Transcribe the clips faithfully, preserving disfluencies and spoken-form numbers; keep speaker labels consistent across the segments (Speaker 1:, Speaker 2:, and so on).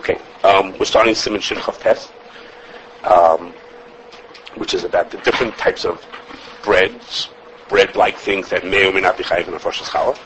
Speaker 1: Okay, um, we're starting Siman Shin Chav Tes, um, which is about the different types of breads, bread-like things that may or may not be chayiv in a Rosh Hashanah.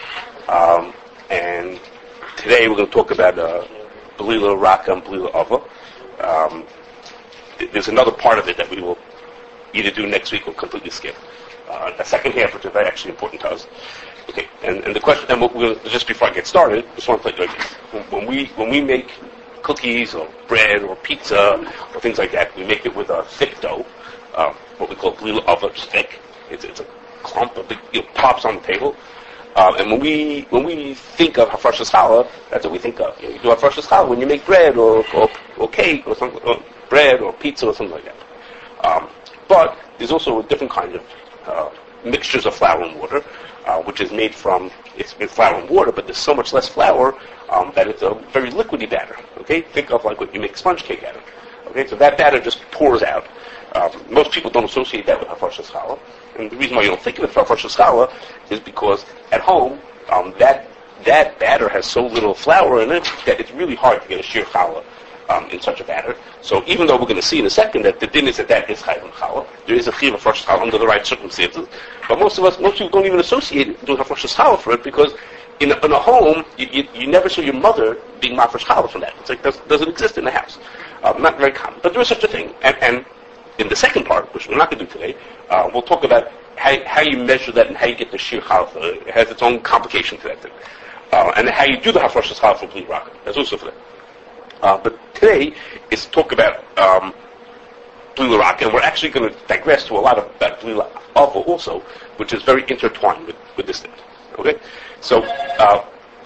Speaker 1: Um, and today we're going to talk about uh, Belila Raka and Belila Ava. Um, th- there's another part of it that we will either do next week or completely skip. Uh, a second half, which is very actually important to us. Okay, and, and the question, and we're gonna, just before I get started, just want to play like this. When, when we when we make cookies or bread or pizza or things like that, we make it with a thick dough, uh, what we call Belila Ava, which is thick. It's, it's a clump of big, you know, pops on the table. Uh, and when we when we think of Hafrashas Challah, that's what we think of. You, know, you do Hafrashas Challah when you make bread or, or, or cake or something, or bread or pizza or something like that. Um, but there's also a different kind of uh, mixtures of flour and water, uh, which is made from it's made flour and water, but there's so much less flour um, that it's a very liquidy batter. Okay, think of like what you make sponge cake out of. Okay, so that batter just pours out. Um, most people don't associate that with Hafrashas Challah. And the reason why you don't think of it for Hafrashas Challah is because at home, um, that that batter has so little flour in it that it's really hard to get a sheer challah um, in such a batter. So even though we're going to see in a second that the din is that that is chayiv and challah, there is a chiv of Hafrashas Challah under the right circumstances. But most of us, most people don't even associate it doing Hafrashas Challah for it because in a, in a home, you, you, you never saw your mother being mafresh challah for that. It's like does, doesn't exist in the house. Um, not very common, but there is such a thing. And, and in the second part, which we're not going to do today, uh, we'll talk about how, how you measure that and how you get the sheer challah. It has its own complication to that thing. Uh, and how you do the Hafrashas Challah for Bli Raka. That's also for that. Uh, but today is talk about um, Bli Raka, and we're actually going to digress to a lot of about Bli Ava also, which is very intertwined with, with this thing. Okay? So, uh,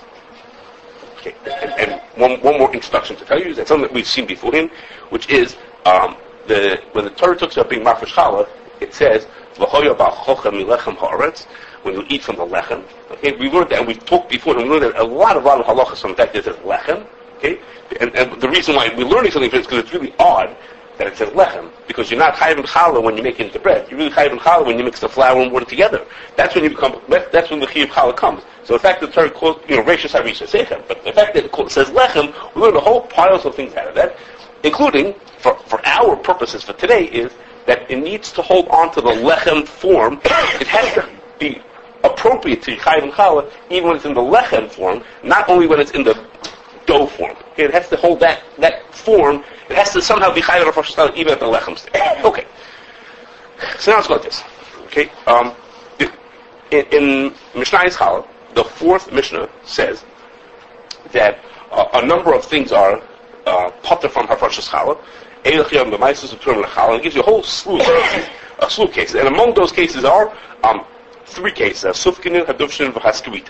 Speaker 1: okay, and, and one, one more introduction to tell you is that something that we've seen before him, which is um, the when the Torah talks about being mafresh challah, it says v'hoya ba'chocha milechem haaretz, when you eat from the lechem. Okay, we learned that, and we talked before, and we learned that a lot of a lot of halachas on that is lechem. Okay, and, and the reason why we're learning something from it is because it's really odd that it says lechem, because you're not chayiv and challah when you make it into bread. You're really chayiv and challah when you mix the flour and water together. That's when you become. That's when the chiyuv challah comes. So the fact that the Torah calls, you know, reishis harisha sechem, but the fact that it says lechem, we learned a whole piles of things out of that, including for for our purposes for today is that it needs to hold on to the lechem form. It has to be appropriate to chayiv and challah even when it's in the lechem form, not only when it's in the dough form. Okay, it has to hold that that form. It has to somehow be chayiv Hafrashas Challah even at the lechem stage. Okay. So now let's go like this. Okay. Um, in, in Mishnah Challah, the fourth Mishnah says that uh, a number of things are uh, potter from Hafrashas Challah. It gives you a whole slew of cases, a slew of cases, and among those cases are um, three cases: sufkinin, haduvshin, v'haskavita.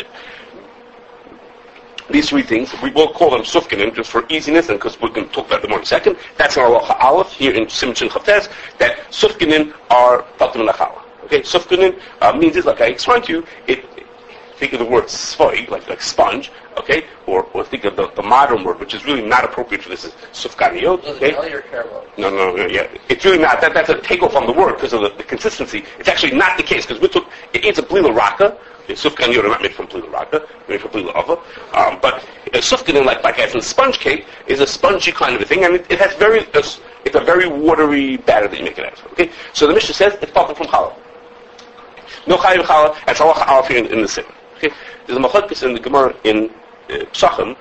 Speaker 1: These three things, we will call them sufkinin just for easiness, and because we're going to talk about them more in a second. That's in Halacha Aleph here in Siman Shin Chav Tes, that sufkinin are patim lachala. Okay, sufkinin uh, means it's like I explained to you. It think of the word sfoig, like like sponge. Okay, or or think of the, the modern word, which is really not appropriate for this, is sufganiyot. Okay, no, no, no, yeah, it's really not. That that's a takeoff on the word because of the, the consistency. It's actually not the case because we took it, it's a Belila Raka. Sufganiyot are not made from Belila Raka, made from Belila Ava. Um, but a sufganin, like like as in sponge cake, is a spongy kind of a thing, and it, it has very uh, it's a very watery batter that you make it out of. Okay, so the Mishnah says it's popping from challah. No chayiv challah, and Halacha Aleph here in, in the Siman. Okay, there's a machlokes in the Gemara in Uh, Psachim,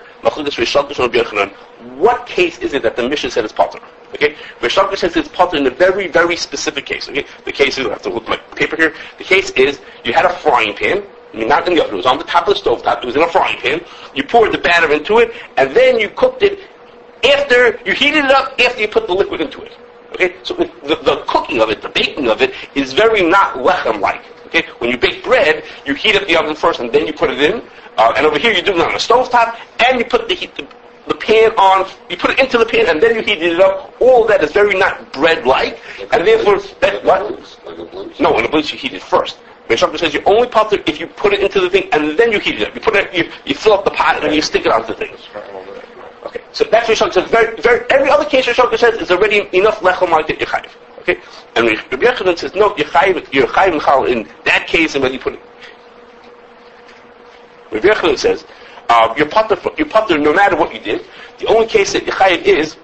Speaker 1: what case is it that the Mishnah said is potter? Okay, Rish Lakish says it's potter in a very, very specific case. Okay, the case is, I have to look at my paper here. The case is you had a frying pan. I mean, not in the oven. It was on the top of the stove top. It was in a frying pan. You poured the batter into it, and then you cooked it after you heated it up. After you put the liquid into it. Okay, so it, the, the cooking of it, the baking of it, is very not lechem-like. Okay, when you bake bread, you heat up the oven first, and then you put it in. Uh, and over here, you do it on a stovetop, and you put the, heat, the the pan on. You put it into the pan, and then you heat it up. All that is very not bread-like, like and therefore, that, what? Like no, in a bleach you heat it first. But Shakti says you only pop it if you put it into the thing, and then you heat it up. You put it, you, you fill up the pot, and you stick it onto the thing. Okay, so that's what Shakti says. Very, very. Every other case Shakti says is already enough lechem like that you chayiv. Okay, and Rabbi Yochanan says no, you chayiv, you're chayiv in that case, and when you put it. Rabbi Yochanan says, uh, you're potter, you're potter no matter what you did. The only case that you're chayiv is,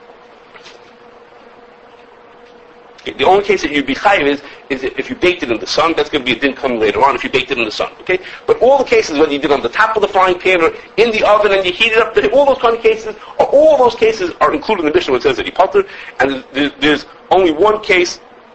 Speaker 1: the only case that you'd be chayiv is, is if you baked it in the sun. That's going to be a din coming later on if you baked it in the sun, okay? But all the cases, whether you did it on the top of the frying pan or in the oven and you heat it up, all those kind of cases, all those cases are included in the Mishnah where it says that you potter, and there's, there's only one case,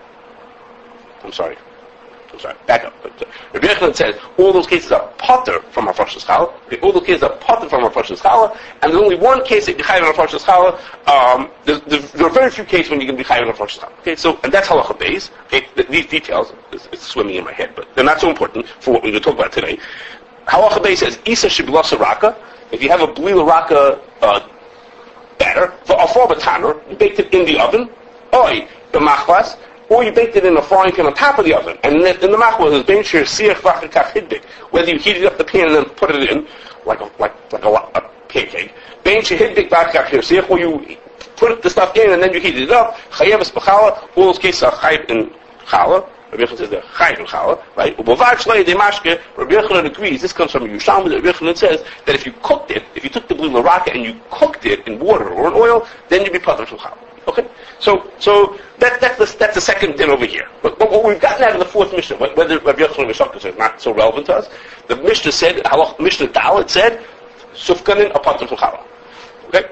Speaker 1: I'm sorry, I'm sorry, back up. Rabbi Yochanan says all those cases are potter from our Farshas Challah. Okay, all those cases are potter from our Farshas Challah, and there's only one case that you chayiv on our Farshas Challah. Um, there, there, there are very few cases when you can be chayiv on our Farshas Challah. Okay, so and that's halacha beis. Okay, th- these details, it's, it's swimming in my head, but they're not so important for what we're going to talk about today. Halacha beis says isa shibilasa raka. If you have a blila raka uh, batter for a for bataner, you baked it in the oven. Oi, the machlas. Or you baked it in a frying pan on top of the oven. And in the, in the machwas is ben shir siach v'achikach hidbik. Whether you heated up the pan and then put it in, like a, like, like a, a pancake. Ben shir hidbik v'achikach siach, or you put the stuff in and then you heated it up. Chayev es b'chala. All those cases are chayev in challah. Rabbi Yochanan says they're chayev in challah, right? Ubovad shlei de mashke. Rabbi Yochanan agrees. This comes from Yerushalmi. Rabbi Yochanan says that if you cooked it, if you took the blue laraka and you cooked it in water or in oil, then you'd be patur from challah. Okay, so so that, that's the that's the second din over here. But, but what we've gotten out of the fourth Mishnah, whether Rabbi Yochanan Mishakos is not so relevant to us, the Mishnah said, Mishnah Dalet said, Sufkanin apatim from challah. Okay,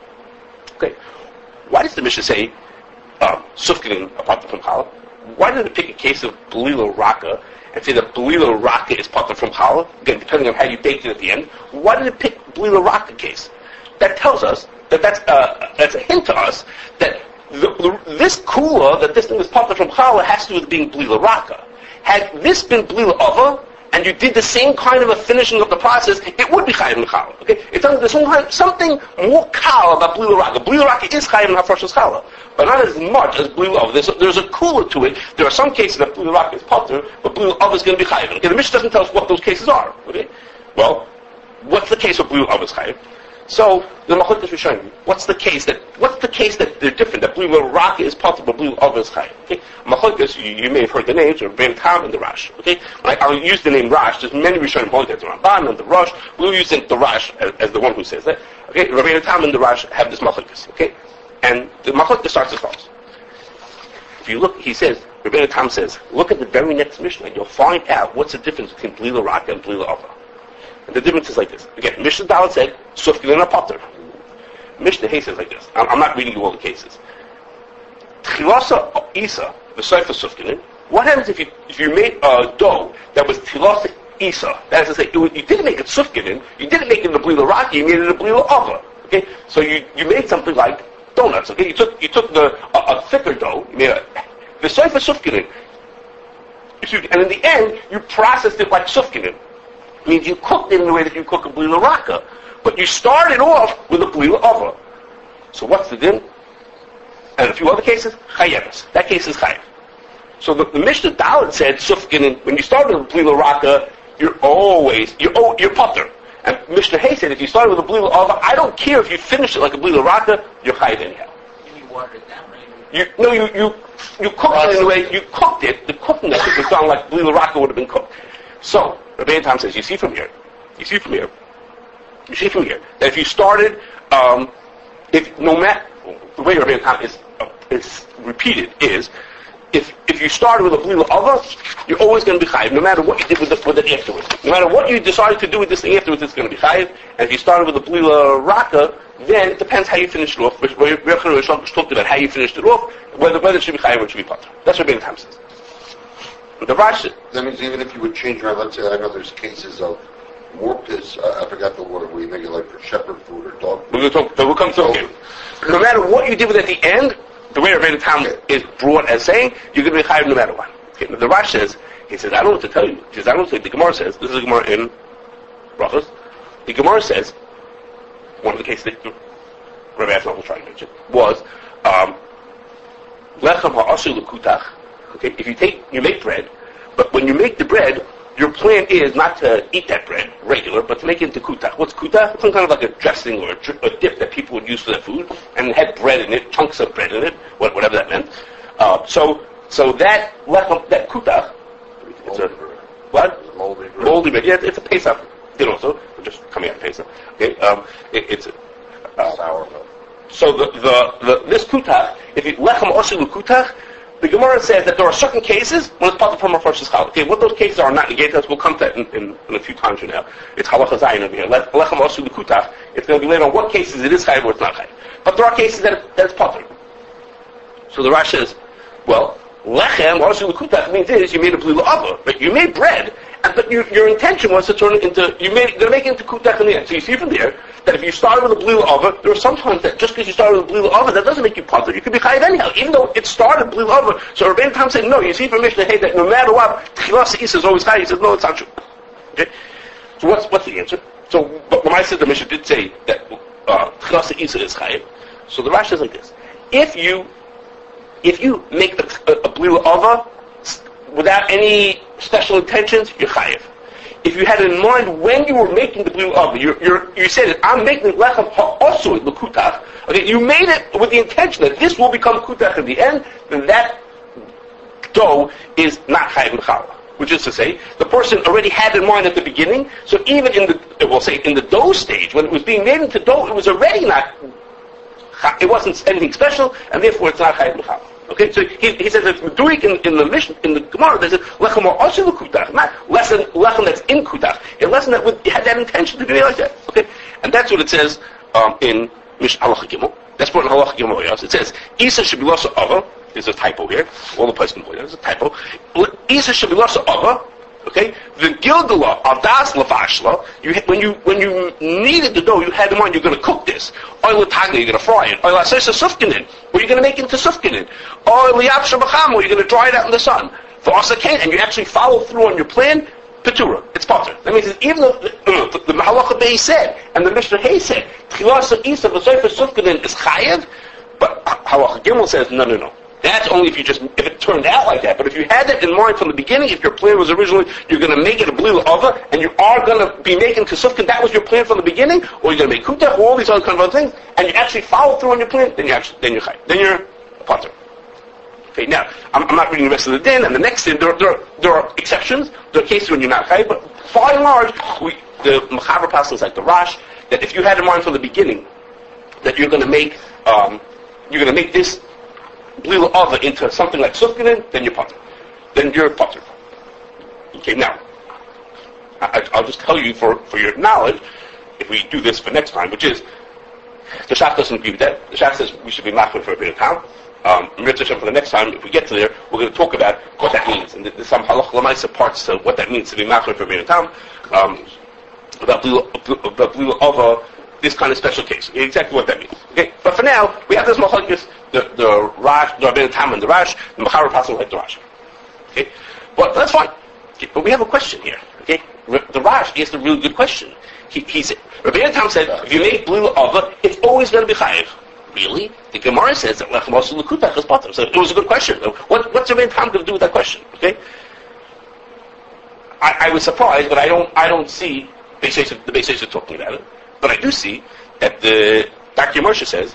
Speaker 1: okay. Why does the Mishnah say um, Sufkanin apatim from challah? Why did it pick a case of Belila Raka and say that Belila Raka is patim from challah? Again, depending on how you baked it at the end. Why did it pick Belila Raka case? That tells us that that's, uh, that's a hint to us that the, the, this kula, that this thing is popped from challah, has to do with being blila raka. Had this been blila ava, and you did the same kind of a finishing of the process, it would be chayiv in challah. Okay, it's there's some, something more kal about blila raka. Blila raka is chayiv in hafrashas challah, but not as much as blila ava. There's, there's a kula to it. There are some cases that blila raka is potter, but blila ava is going to be chayiv. Okay, the Mishnah doesn't tell us what those cases are. Okay, well, what's the case of blila ava is chayiv? So the Machlokes is showing you what's the case that what's the case that they're different. That blue raka is possible, blue ava is chayiv. Okay, Machlokes, you, you may have heard the names of Ben Tam and the Rash. Okay, when I, I'll use the name Rash. There's many Rishonim holding that the Ramban and the Rosh. We'll use the Rash as, as the one who says that. Okay, Rabbeinu Tam and the Rash have this Machlokes. Okay, and the Machlokes starts as follows. If you look, he says, Rabbeinu Tam says, look at the very next Mishnah, and you'll find out what's the difference between blila raka and blila ava. And the difference is like this. Again, Mishnah Dalet said, Sufkin and potter. Mishnah Hay says like this. I'm, I'm not reading you all the cases. Tchilasa Isa, the Seifa Sufkin. What happens if you if you made a dough that was Tchilasa Isa? That is to say, it was, you didn't make it Sufkin, you didn't make it in the blila raka, you made it in the blila ava. Okay, so you, you made something like donuts. Okay, you took you took the a, a thicker dough, you made a, the Seifa Sufkin, and in the end you processed it like Sufkin. Means you cooked it in the way that you cook a blila raka, but you started off with a blila ava. So what's the din? And a few other cases, chayeves. That case is chayev. So the, the Mishnah Dalet said sufkin. When you started with a blila raka, you're always you're oh, you're potter. And Mishnah Hay said if you started with a blila ava, I don't care if you finish it like a blila raka, you're chayev anyhow.
Speaker 2: You watered it down, right?
Speaker 1: You, no, you you you cooked it in the way you cooked it. The cooking of it was done like blila raka would have been cooked. So Rabbeinu Tam says, you see from here, you see from here, you see from here, that if you started, um, if no matter, the way Rabbeinu Tam is, uh, is repeated is, if if you started with a blila ava, you're always going to be chayiv, no matter what you did with, the, with it afterwards. No matter what you decided to do with this thing afterwards, it's going to be chayiv. And if you started with a blila raka, then it depends how you finished it off. Rabbeinu Tam talked about how you finished it off, whether whether it should be chayiv or it should be potter. That's what Rabbeinu Tam says. The Rashi.
Speaker 3: That means even if you would change around, let's say I know there's cases of morpus, uh, I forgot the word, where you make it like for shepherd food or dog food.
Speaker 1: We'll, talk, we'll come to it. No matter what you did with it at the end, the way Rabbeinu Tam okay. is brought as saying, you're going to be chayiv no matter what. Okay. The Rashi says, he says, I don't know what to tell you. He says, I don't know what the Gemara says. This is the Gemara in Brachos. The Gemara says, one of the cases that Rabbi Ashman was trying to mention, was, um, lechem ha'asur l'kutach. Okay, if you take, you make bread, but when you make the bread, your plan is not to eat that bread regular, but to make it into kutach. What's kutach? It's some kind of like a dressing or a, a dip that people would use for their food, and it had bread in it, chunks of bread in it, whatever that meant. Uh, so, so that that kutach, it's a what?
Speaker 3: Moldy bread.
Speaker 1: Moldy bread. Yeah, it's a Pesach. Din also, just coming out of Pesach. Okay, um, it, it's uh,
Speaker 3: Sour.
Speaker 1: so the, the, the this kutach, if you lechem oshel kutach, the Gemara says that there are certain cases when it's part from our first challah. Okay, what those cases are not negated. We'll come to that in, in, in a few times from now. It's halacha zayin over here. Lechem oshel kutach. It's going to be later on what cases it is chayiv or it's not chayiv. But there are cases that, it, that it's potter. So the Rash says, well, lechem oshel kutach means is you made a blue la'ava, but you made bread. And, but you, your intention was to turn it into, you made, going to make it into kutach in the end. So you see from there that if you started with a blue la'ava, there are sometimes that just because you started with a blue la'ava, that doesn't make you potter. You could be chayiv anyhow, even though it started blue la'ava. So Rabbeinu Tam said, no, you see from Mishnah Hey that no matter what, tchilas isa is always chayiv. He says, no, it's not true. Okay? So what's, what's the answer? So, but when I said the Mishnah did say that tchilas isa is chayiv, so the Rashi is like this. If you, if you make a, a, a blue la'ava, without any special intentions, you're chayiv. If you had in mind when you were making the blue oven, you you said, I'm making lechem ha'osui l'kutach. Okay, you made it with the intention that this will become kutach in the end, then that dough is not chayiv l'challah. Which is to say, the person already had in mind at the beginning, so even in the, we'll say, in the dough stage, when it was being made into dough, it was already not, it wasn't anything special, and therefore it's not chayiv l'challah. Okay, so he, he says it's meduik in, in the mission in the Gemara. They said lechem or also kutach, not lesson lechem that's in kutach, a lesson that would, had that intention to be like that. Okay, and that's what it says um, in Mish Halacha Gimel. That's what in Halacha Gimel is. It says Isa should be losa ava. There's a typo here. All the places can there's a typo. Isa should be losa ava. Okay, the gilgala of das lafashla. You when you when you needed the dough, you had in mind you're going to cook this. Oil tagli, you're going to fry it. Oil asesa sufkinin, or you're going to make it into sufkinin. Oil liyapsha b'cham, or you're going to dry it out in the sun. For asakain, and you actually follow through on your plan. Petura, it's potter. That means that even though the, the, the Mahalacha Bey said and the Mishnah Hay said tchilasa isa v'soifa sufkinin is chayev, but Halacha Gimel says no, no, no. That's only if you just, if it turned out like that. But if you had that in mind from the beginning, if your plan was originally, you're going to make it a blue la'ava, and you are going to be making kasufkin, that was your plan from the beginning, or you're going to make kutach, or all these other kind of other things, and you actually follow through on your plan, then you actually, then you're chay. Then you're a potter. Okay, now, I'm, I'm not reading the rest of the din, and the next din, there, there, there are exceptions, there are cases when you're not chay, but by and large, we, the Mechaber Pasuk is like the Rash, that if you had in mind from the beginning, that you're going to make, um, you're going to make this blue la'ava into something like sufkinin, then you're potter. Then you're potter. Okay, now, I, I'll just tell you for, for your knowledge, if we do this for next time, which is, the Shach doesn't agree with that. The Shach says we should be machmir for a bit of time. Um, for the next time, if we get to there, we're going to talk about what that means. And there's some halach l'maisa parts to what that means to be machmir for a bit of time. Um, about blue, about blue la'ava, this kind of special case. Exactly what that means. Okay, but for now, we have this machlokes, the the Rash, the Rabbeinu Tam and the Rash, the Mechaber Pasuk like the Rash. Okay, but that's fine. Okay, but we have a question here. Okay, the Rash asked a really good question. He, he said, Rabbeinu Tam said, if you make blue la'ava, it's always going to be chayiv. Really? The Gemara says that lechem osul l'kutach is potter. So it was a good question. What what's Rabbeinu Tam going to do with that question? Okay, I, I was surprised, but I don't I don't see the Beis Yosef talking about it. But I do see that the Doctor Moshe says,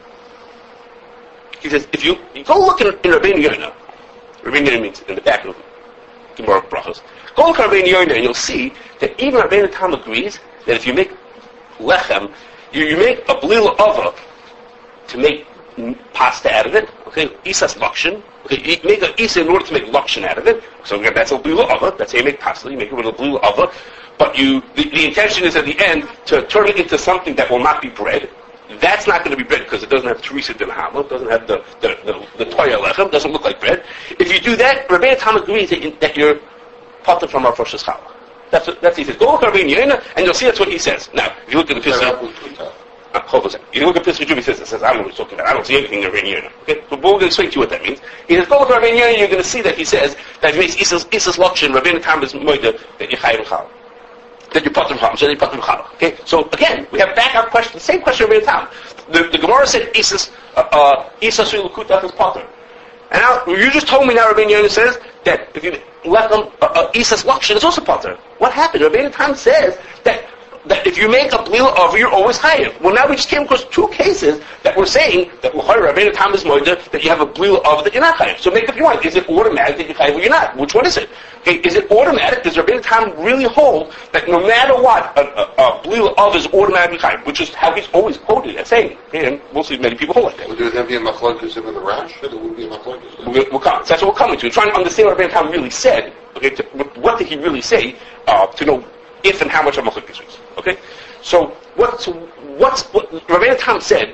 Speaker 1: he says, if you, you go look in, in Rabbeinu Yonah, Rabbeinu Yonah means in the back of Gemara Brachos, go look at Rabbeinu Yonah and you'll see that even Rabbeinu Tam agrees that if you make lechem, you, you make a blil ava to make pasta out of it, okay, isas lakshin, okay, you make an isa in order to make lakshin out of it, so that's a blil ava, that's how you make pasta, you make it with a blil ava, but you, the, the intention is at the end to turn it into something that will not be bread. That's not going to be bread because it doesn't have Teresa Dinahama, it doesn't have the the the, the Toya Lechem, doesn't look like bread. If you do that, Rabbeinu Tam agrees that, that you're potter from our first challah. That's what that's he says. Go look at Rabbeinu Yonah and you'll see that's what he says. Now, if you look at the Pesach, uh, hold on a second. If you look at Pesach Juv, he says, it says, I don't know what he's talking about. I don't see anything in Rabbeinu Yonah. Okay, so we're going to explain to you what that means. He says, go look at Rabbeinu Yonah, you're going to see that he says that he makes Isas Isas Lakshin, Rabbeinu Tam is moida that you're chayiv challah. That you're potter from so you're potter from okay, so again, we have back our question, the same question Rabbeinu Tam. The, the Gemara said Isas uh Isas Lukutach is potter, and now you just told me now Rabbeinu Yonah says that if you left them uh, uh, Isas Lakshin is also potter. What happened? Rabbeinu Tam says that that if you make a blil over, you're always chayiv. Well, now we just came across two cases that that we're saying that Rabbeinu Tam is moida that you have a blil of that you're not chayiv. So make up your mind. Is it automatic that you're chayiv or you're not? Which one is it? Okay, is it automatic? Does Rabbeinu Tam really hold that no matter what, a, a, a blil of is automatically chayiv, which is how he's always quoted as saying. Okay, and we'll see many people hold like that.
Speaker 3: Would there then be a machlokes in the rash, or there would be a machlokes?
Speaker 1: We'll, we'll come. So that's what we're coming to. We're trying to understand what Rabbeinu Tam really said. Okay, to, what did he really say uh, to know if and how much of machlokes is? Okay, so what's what's what Rabbeinu Tam said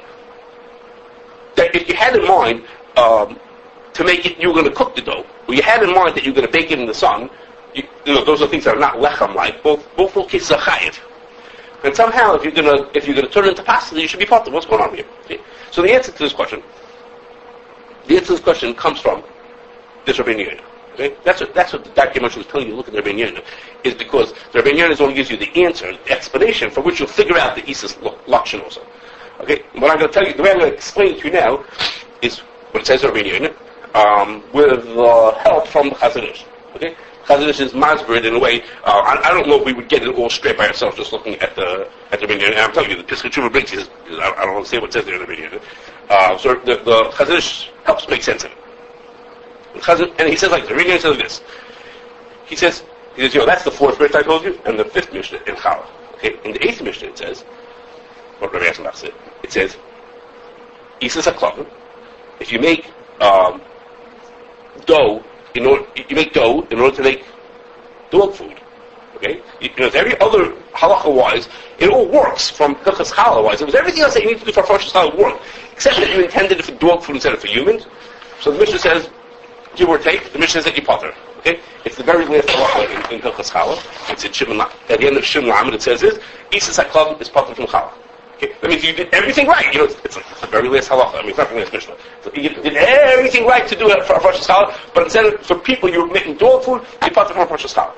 Speaker 1: that if you had in mind um, to make it, you were going to cook the dough, or you had in mind that you're going to bake it in the sun, you, you know, those are things that are not lechem like. Both both those cases are chayiv. And somehow, if you're going to if you're going to turn it into pasta, you should be part of what's going on here. Okay? So the answer to this question, the answer to this question comes from this Rabbeinu Yonah. Okay? That's what that's what the document was telling you. Look at the Rabbeinu Yonah, is because the Rabbeinu Yonah only gives you the answer, the explanation from which you'll figure out the Isis Lakshan also. Okay, what I'm going to tell you, the way I'm going to explain it to you now, is what it says in Rabbeinu Yonah, um, with uh, help from the Chazon Ish. Okay, Chazon Ish is masbered in a way. Uh, I, I don't know if we would get it all straight by ourselves just looking at the at the Rabbeinu Yonah. And I'm telling you, the Pesach Tshuva brings is I, I don't want to say what it says there in the Rabbeinu Yonah. Uh, so the, the Chazon Ish helps make sense of it. Chazon, and he says like the Rabbeinu Yonah says like this. He says, he says, you know, that's the fourth Mishnah I told you, and the fifth Mishnah in Challah. Okay, in the eighth Mishnah it says, what Rabbi Yassin said, it says, Isis HaKlavim, if you make um, dough, in order, you make dough in order to make dog food. Okay, you, you know, every other halacha-wise, it all works from Hilchas Challah-wise. It was everything else that you need to do for Rosh Hashanah work, except that you intended it for dog food instead of for humans. So the Mishnah says, give or take, the Mishnah says that you potter. Okay, it's the very last halacha in, in Hilchas Challah. It's in Shimon, at the end of Shimon Lamed. It says this: Isis HaKlavim is potter from Challah. Okay, that means you did everything right. You know, it's, it's, like, it's the very last halacha. I mean, it's not the last Mishnah. So you did everything right to do it for Rosh Hashanah, but instead of for people you were making dog food, you potter from Rosh Hashanah.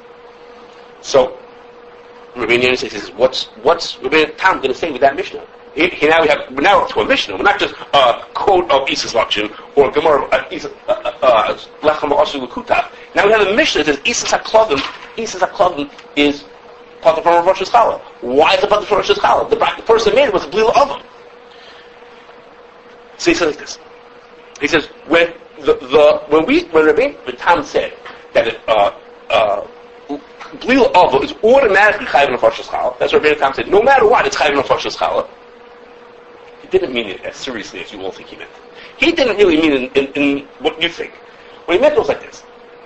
Speaker 1: So, Rabbeinu Yonah says, "What's what's Rabbeinu Tam going to say with that Mishnah?" He, he, now we have we're now up to a Mishnah. We're not just a quote of Isis Lakshan or Gemara Lechem Asu L'Kutach. Now we have a Mishnah that says Isis HaKlavim. Isis HaKlavim is part of Rosh Hashanah. Why is it part of Rosh Hashanah? The, the person made it was a blil oven. So he says like this. He says when the, the when we when Rabbeinu Tam said that it, uh, uh, blil oven is automatically chayiv in Rosh Hashanah. That's what Rabbeinu Tam said. No matter what, it's chayiv in Rosh Hashanah. He didn't mean it as seriously as you all think he meant. He didn't really mean it in, in, in what you think. What he meant was like this.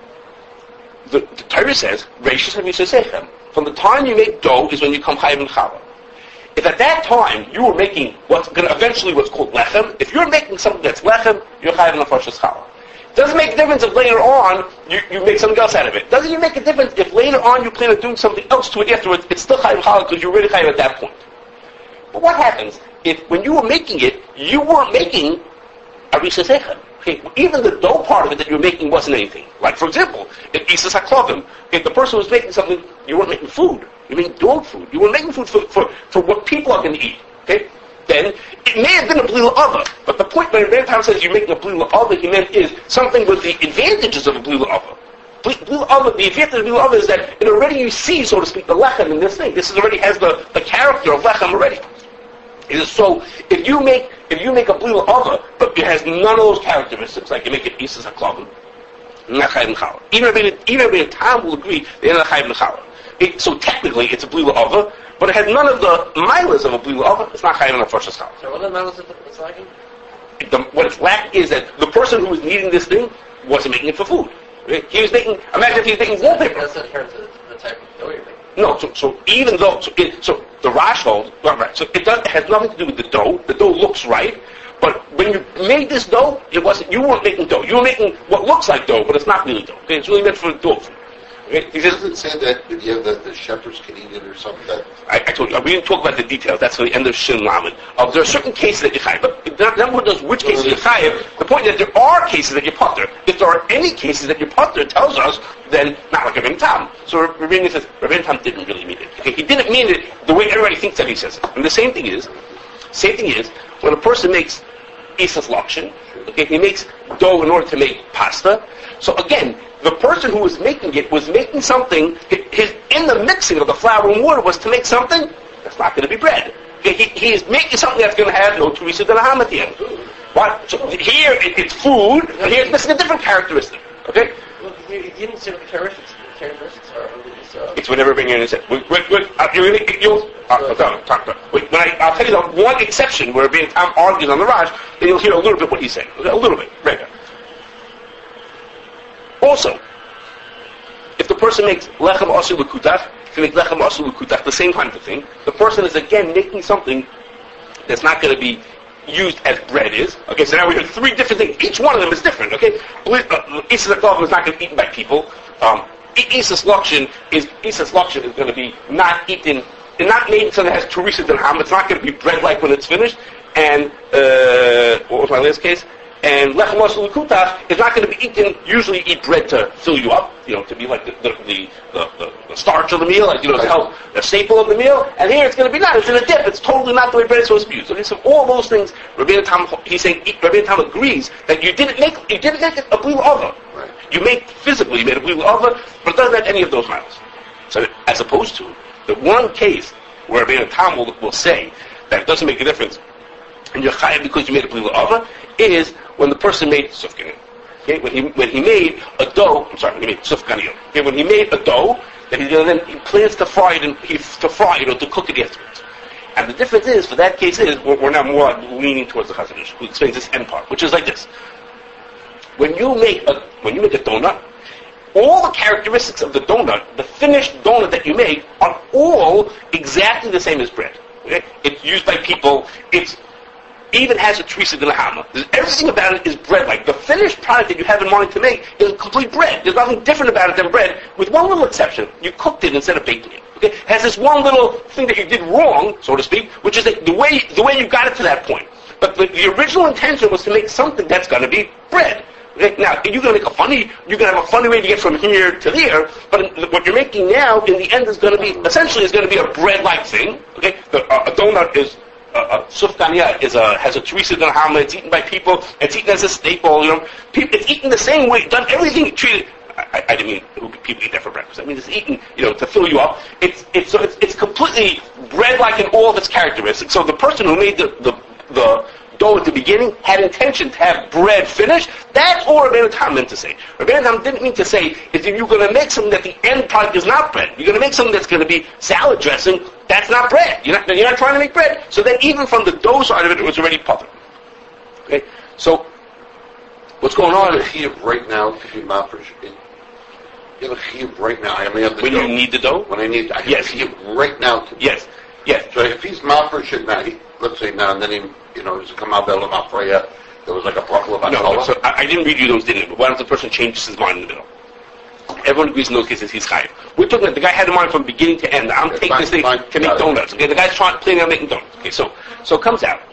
Speaker 1: The, the Torah says, Reishis HaMisasechem. From the time you make dough is when you come chayiv in Challah. If at that time you were making what's going to eventually what's called lechem, if you're making something that's lechem, you're chayiv in Rosh Hashanah. Doesn't make a difference if later on you, you make something else out of it. Doesn't even make a difference if later on you plan on doing something else to it afterwards. It's still chayiv in Challah because you're already chayiv at that point. But what happens if when you were making it, you weren't making a Risha Okay, even the dough part of it that you were making wasn't anything. Like, for example, if Isis HaKlavim, if the person was making something, you weren't making food. You were making dog food. You were making food for, for, for what people are going to eat. Okay? Then, it may have been a blila ava, but the point when Rabbeinu Tam says you're making a blila ava, he meant is something with the advantages of a blila ava. Blila ava, the advantage of blila ava is that it already you see, so to speak, the lechem in this thing. This is already has the, the character of lechem already. So if you make if you make a blila ava, but it has none of those characteristics, like you make it Isis HaKlavim, not chayiv n'challah. Even Rabbeinu Tam will agree they're not chayiv n'challah. So technically, it's a blila ava, but it has none of the milas of a blila ava. It's not chayiv n'challah.
Speaker 2: So what are the milas it's lacking?
Speaker 1: The, what it's lacking is that the person who was kneading this thing wasn't making it for food. Right? He was making. Imagine if he was making wallpaper.
Speaker 2: That's not the, the type of dough you're making.
Speaker 1: No, so, so even though, so, it, so the Rash holds, right, so it, does, it has nothing to do with the dough. The dough looks right, but when you made this dough, it wasn't, you weren't making dough. You were making what looks like dough, but it's not really dough. Okay? It's really meant for dog food. Okay? He says,
Speaker 3: does it say that, yeah, that the shepherds can eat it or something? That
Speaker 1: I, I told you, we didn't talk about the details. That's the end of Shin Lamed. Uh, there are certain cases that you chayiv, but the number knows which cases you chayiv. The point is that there are cases that you putter. If there are any cases that you putter, it tells us, then not like Rabbeinu Tam. So Rabbeinu says, Rabbeinu Tam didn't really mean it. Okay? He didn't mean it the way everybody thinks that he says it. And the same thing is, same thing is, when a person makes Isis Lakshan, okay, he makes dough in order to make pasta. So again, the person who was making it was making something, his, in the mixing of the flour and water was to make something that's not going to be bread. He, he is making something that's going to have no Teresa de la Ham at the end. What? So here it, it's food, and here it's missing a different characteristic. Okay?
Speaker 2: Well, you, you didn't say what the characteristics, the characteristics are under this. Uh,
Speaker 1: It's whatever Binyan said. Wait, wait, wait. Uh, you're gonna, you'll, uh, talk, talk, talk. Wait, when I, I'll tell you the one exception where being Tom argues on the Raj, then you'll hear a little bit what he's saying. A little bit. Right. Also, if the person makes lechem asu l'kutach, if you make lechem asu l'kutach, the same kind of thing, the person is again making something that's not going to be used as bread is. Okay, so now we have three different things. Each one of them is different. Okay, Isas Aklav is not going to be eaten by people. Um, Isas Lakshin is Isas Lakshin is going to be not eaten, and not made so that it has Teresa and Ham. It's not going to be bread like when it's finished. And uh, what was my last case? And lechem asu l'kutach is not going to be eaten. Usually, eat bread to fill you up, you know, to be like the the, the, the, the starch of the meal, like you know, to help the staple of the meal. And here, it's going to be not. It's in a dip. It's totally not the way bread is supposed to be used. Okay, so all those things, Rabbeinu Tam, he's saying, Rabbeinu Tam agrees that you didn't make you didn't make it a blue ova.
Speaker 3: Right.
Speaker 1: You made physically, you made a blue ova, but it doesn't have any of those miles. So, as opposed to the one case where Rabbeinu Tam will, will say that it doesn't make a difference, and you're chayav because you made a blue ova, is when the person made sufkanim. Okay, when he when he made a dough, I'm sorry, when he made sufkanim. Okay, when he made a dough that he's gonna then he plans to fry it and he to fry it or to cook it afterwards. And the difference is, for that case, is we're, we're now more leaning towards the Chazon Ish, who explains this end part, which is like this: when you make a when you make a donut, all the characteristics of the donut, the finished donut that you make, are all exactly the same as bread. Okay? It's used by people. It's even has a Teresa de la Hama. Everything about it is bread-like. The finished product that you have in mind to make is complete bread. There's nothing different about it than bread, with one little exception. You cooked it instead of baking it. Okay? It has this one little thing that you did wrong, so to speak, which is that the way the way you got it to that point. But the, the original intention was to make something that's going to be bread. Okay? Now, you're going to make a funny, you're going to have a funny way to get from here to there, but what you're making now, in the end, is going to be, essentially, is going to be a bread-like thing. Okay? The, uh, a donut is Uh, uh, sufkania is a has a Teresa de la Hama. It's eaten by people. It's eaten as a staple. You know, people, it's eaten the same way. Done everything treated. I, I didn't mean people eat that for breakfast. I mean it's eaten, you know, to fill you up. It's it's so it's, it's completely bread-like in all of its characteristics. So the person who made the the, the dough at the beginning had intention to have bread finished. That's all Rabbeinu Tam meant to say. Rabbeinu Tam didn't mean to say is if you're going to make something that the end product is not bread. You're going to make something that's going to be salad dressing. That's not bread. You're not, you're not trying to make bread. So then even from the dough side of it, it was already putter. Okay? So, what's going on?
Speaker 3: You have a chiyuv right now to be mafresh. You have a chiyuv right now. I mean, have the
Speaker 1: when
Speaker 3: dough.
Speaker 1: you need the dough?
Speaker 3: When I need, I have
Speaker 1: Yes.
Speaker 3: a chiyuv right now to
Speaker 1: Yes. Yes.
Speaker 3: So if he's mafresh at now, he, let's say now, and then he, you know, he's come out there mafreya, there was like a bracha about
Speaker 1: No, no, so I, I didn't read you those, didn't I? But what if the person changes his mind in the middle? Everyone agrees in those cases he's chayiv. We're talking about the guy had in mind from beginning to end. I'm
Speaker 3: Okay,
Speaker 1: taking
Speaker 3: fine,
Speaker 1: this thing
Speaker 3: fine,
Speaker 1: to make
Speaker 3: got it.
Speaker 1: donuts. Okay, the guy's trying, planning on making donuts. Okay, so so it comes out.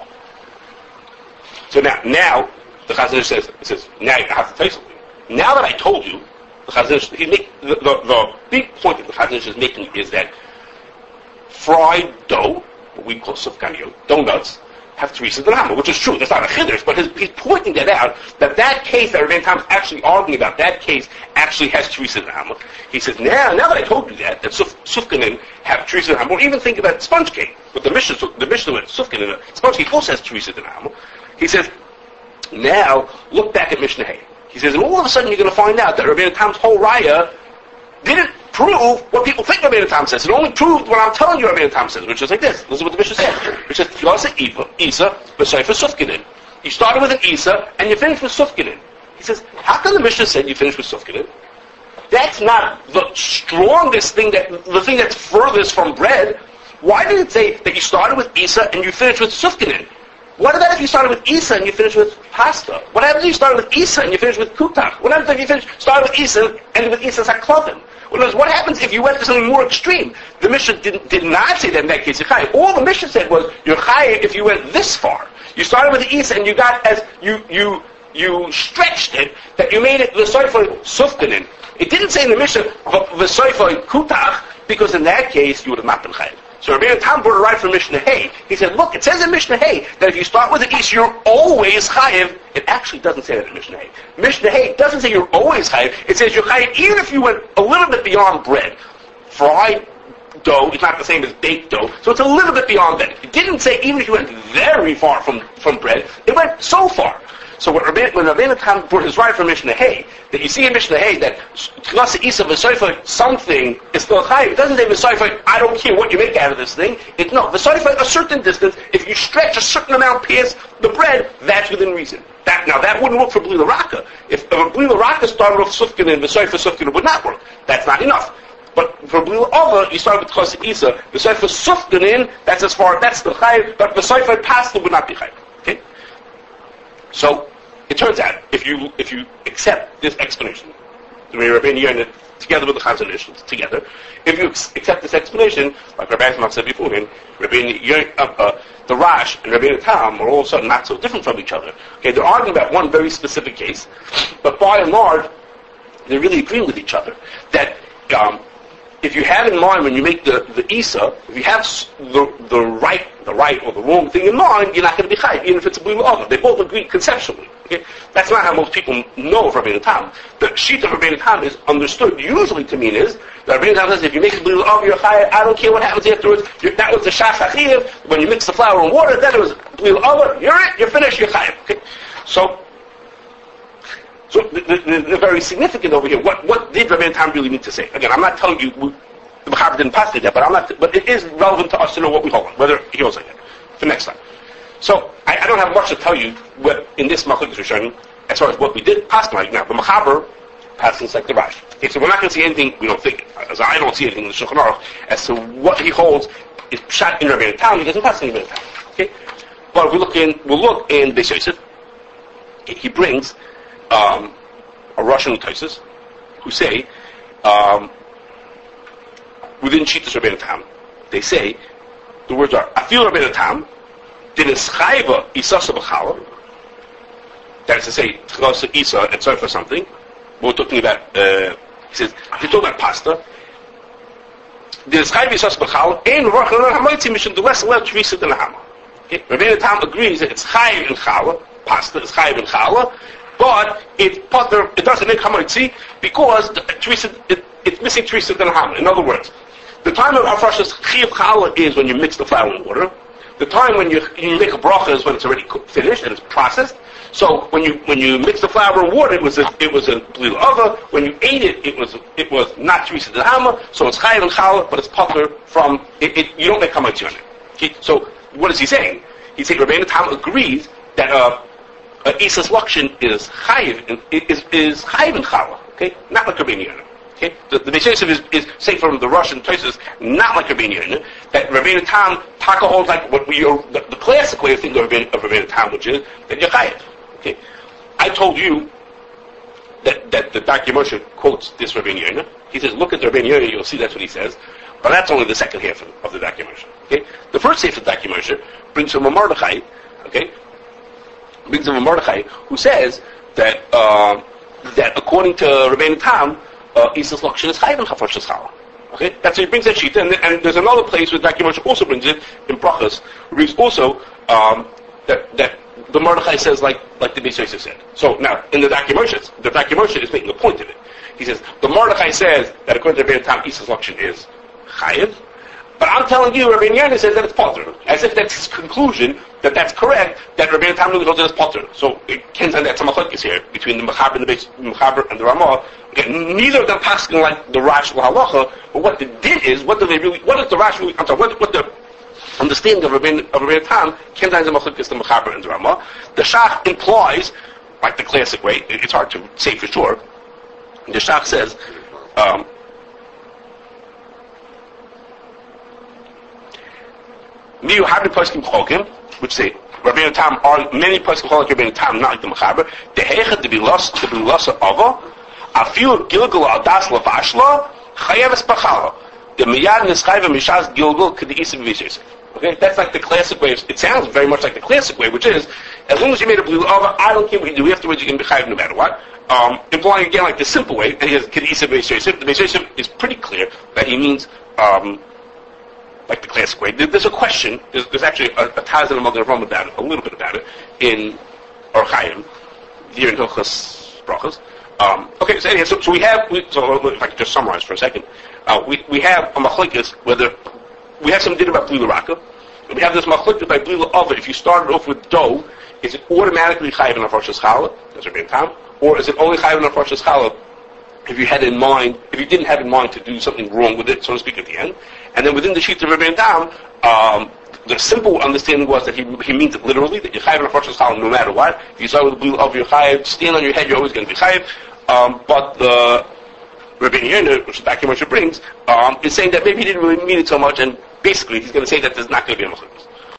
Speaker 1: So now, now the Chazon Ish says, it says, now I have to tell you something. Now that I told you, the Chazon Ish, he make, the, the, the big point that the Chazon Ish is making is that fried dough, what we call sufganiyot, donuts, have Teresa de la Hama, which is true. That's not a chiddush, but his, he's pointing that out, that that case that Rabbeinu Tam is actually arguing about, that case actually has Teresa de la Hama. He says, now, now that I told you that, that suf, sufganim have Teresa de la Hama, or even think about sponge cake, but the Mishnah, the Mishnah with sufganim, sponge cake also has Teresa de la Hama. He says, now, look back at Mishnah Hay. He says, and all of a sudden you're going to find out that Rabbeinu Tam's whole raya didn't prove what people think Rabbeinu Tam says. It only proved what I'm telling you Rabbeinu Tam says, which is like this. This is what the Mishnah said. Which says, Yasa Isa, B'Seifa Sufkinin. You started with an Isa, and you finished with Sufkinin. He says, how come the Mishnah said you finished with Sufkinin? That's not the strongest thing, that the thing that's furthest from bread. Why did it say that you started with Isa and you finished with Sufkinin? What about if you started with Isa and you finished with pasta? What happens if you started with Isa and you finished with kutach? What happens if you finished, started with Isa and ended with Isa saklavin? What happens if you went to something more extreme? The Mishnah did, did not say that in that case you're chayiv. All the Mishnah said was you're chayiv if you went this far. You started with the Isa and you got as you you you stretched it that you made it v'soifoi sufkanin. It didn't say in the Mishnah v'soifoi kutach, because in that case you would have not been chayiv. So Rabbeinu Tam brought it right from Mishnah Hay. He said, look, it says in Mishnah Hay that if you start with the East, you're always chayiv. It actually doesn't say that in Mishnah Hay. Mishnah Hay doesn't say you're always chayiv. It says you're chayiv even if you went a little bit beyond bread. Fried dough is not the same as baked dough. So it's a little bit beyond that. It didn't say even if you went very far from, from bread, it went so far. So when Rabbeinu, when Rabbeinu Tam brought his right from Mishnah Hay, that you see in Mishnah Hay that Tchilasa Isa V'Soifa something is still chayiv. It doesn't say V'Soifa, I don't care what you make out of this thing. It, no, V'Soifa a certain distance, if you stretch a certain amount past the bread, that's within reason. That, now that wouldn't work for Bli L'Raka. If, if a Bli L'Raka started off Sufkin and V'Soifa Sufkin, it would not work. That's not enough. But for Bli L'Ova, you start with Tchilasa Isa. V'Soifa Sufkin in, that's as far, that's the chayiv, but V'Soifa Pasta would not be chayiv. Okay? So, it turns out, if you if you accept this explanation, Rabbeinu Yonah, together with the Chazon Ish, together, if you accept this explanation, like Rabbi Zman said before him, Rabbeinu Yonah, uh, uh, the Rash and Rabbeinu Tam are all of a sudden not so different from each other. Okay, they're arguing about one very specific case, but by and large, they're really agreeing with each other. That um, if you have in mind when you make the, the Isa, if you have the the right the right or the wrong thing in mind, you're not going to be chayiv, even if it's a Bli L'Ova. They both agree conceptually. Okay? That's not how most people know of Rabbeinu Tam. The sheet of Rabbeinu Tam is understood usually to mean is that Rabbeinu Tam says if you make a Bli L'Ova, you're chayiv. I don't care what happens afterwards. You're, that was the shach hachiv. When you mix the flour and water, then it was Bli L'Ova. You're it. You're finished. You're chayiv. Okay? So. So the, the, the very significant over here. What what did Rabbeinu Tam really mean to say? Again, I'm not telling you we, the Mechaber didn't pass it yet, but I'm not. But it is relevant to us to know what we hold on, whether he holds like that. For next time. So I, I don't have much to tell you what, in this Machlokes Rishonim as far as what we did pass right now. The Mechaber passes like the Rash. Okay, so we're not going to see anything we don't think, as I don't see anything in the Shulchan Aruch as to what he holds is shot in Rabbeinu Tam. He doesn't pass in Rabbeinu Tam. Okay, but we look in. We'll look in Beis Yosef. He brings. Um, a Russian Taisus who say um, within Shitas Rabbeinu Tam, they say the words are Afil Rabbeinu Tam Dinis Chayva Isasa B'Chala. That is to say, Tchilasa Isa and sorry for something. We're talking about. Uh, he says if you're talking about pasta. Dinis Chayva Isasa B'Chala and Rachel Hamaitzi Mission the less allowed Teresa than Hama. Rabbeinu Tam agrees that it's Chayiv in Chala. Pasta is Chayiv in Chala. But it potter, it doesn't make hamaritzi because the, Teresa, it, it's missing Teresa than ham. In other words, the time of hafrashas chiyuv challah is when you mix the flour and water. The time when you you make a bracha is when it's already cooked, finished and it's processed. So when you when you mix the flour and water, it was a it was a Bli L'Ova. When you ate it, it was it was not Teresa than ham. So it's chayiv and challah, but it's potter from it, it. You don't make hamaritzi on it. Okay. So what is he saying? He's saying Rabbeinu Tam agrees that. Uh, Uh, Isa's Lakshin is chayiv is is chayiv in challah, okay, not like Rabbeinu Yonah. Okay, the, the Beis Yosef is, is say from the Russian Taisus, not like Rabbeinu Yonah. That Rabbeinu Tam taka holds like what we are the, the classic way of thinking of Rabbeinu, of Rabbeinu Tam, which is that you're chayiv. Okay, I told you that that the Dr. Moshe quotes this Rabbeinu Yonah. He says, look at the Rabbeinu Yonah, you'll see that's what he says. But that's only the second half of, of the Dr. Moshe. Okay, the first half of the Dr. Moshe brings from a Mordechai. Okay. Brings him a Mordechai who says that uh, that according to Rabbeinu Tam, uh, Isa's Lakshin is chayiv and hafrashas challah. Okay, that's he brings that sheet, and, and there's another place where Dr. Moshe also brings it in Brachas. Reads also um, that that the Mordechai says like like the Beis Yosef said. So now in the Dr. Moshe, the Dr. Moshe is making a point of it. He says the Mordechai says that according to Rabbeinu Tam, Isa's Lakshin is chayiv. But I'm telling you, Rabbeinu Yonah says that it's potter, as if that's his conclusion, that that's correct, that Rabbeinu Tam really holds it as potter. So it can say that's a machlokes here, between the Mechaber and the Beis, Mechaber and the Ramah. Again, neither of them passing like the Rash L'Halacha, but what they did is, what do they really, what is the Rash really, I'm sorry, what, what the understanding of Rabbeinu, of Rabbeinu Tam, can say the machlokes, the Mechaber and the Ramah. The Shach implies, like the classic way, it's hard to say for sure, the Shach says, um, Miu Habri Poskim Chokim, which say Rabbeinu Tam are many Poskim Chokim Rabbeinu Tam, not like the Mechaber. The Hecha the Bilas the Bilasa Ava, Afiu Gilgal Adas Lavashla, Chayeves Pachala. The Miyad Nischayva Mishas Gilgal K'Deisa V'Yosef. Okay, that's like the classic way. It sounds very much like the classic way, which is as long as you made a Bli L'Ova, I don't care what you do afterwards. You can be chayiv no matter what. Um, implying again like the simple way, and he has K'Deisa V'Yosef. The Beis Yosef is pretty clear that he means. Um, Like the classic way. There's a question. There's, there's actually a, a Taz and a Magen Avraham about it, a little bit about it, in Or Chaim, here in Hilchos Brachos. Um, okay, so anyhow, so, so we have. We, so if I could just summarize for a second, Uh, we, we have a machlokes whether we have some din about blila raka. We have this machlokes by blila oven. If you started off with dough, is it automatically chayiv in a farshas challah? That's Rabbi Tam. Or is it only chayiv in a farshas challah if you had in mind, if you didn't have in mind to do something wrong with it, so to speak, at the end? And then within the sheet of Rabbi Tam, um, the simple understanding was that he he means it literally, that you're chayiv in a farshas challah no matter what. If you start with the blila of your chayiv, stand on your head, you're always going to be chayiv. Um, but the Rabbi Yehuda, which is back here, what it brings, um, is saying that maybe he didn't really mean it so much, and basically he's going to say that there's not going to be a machlokes.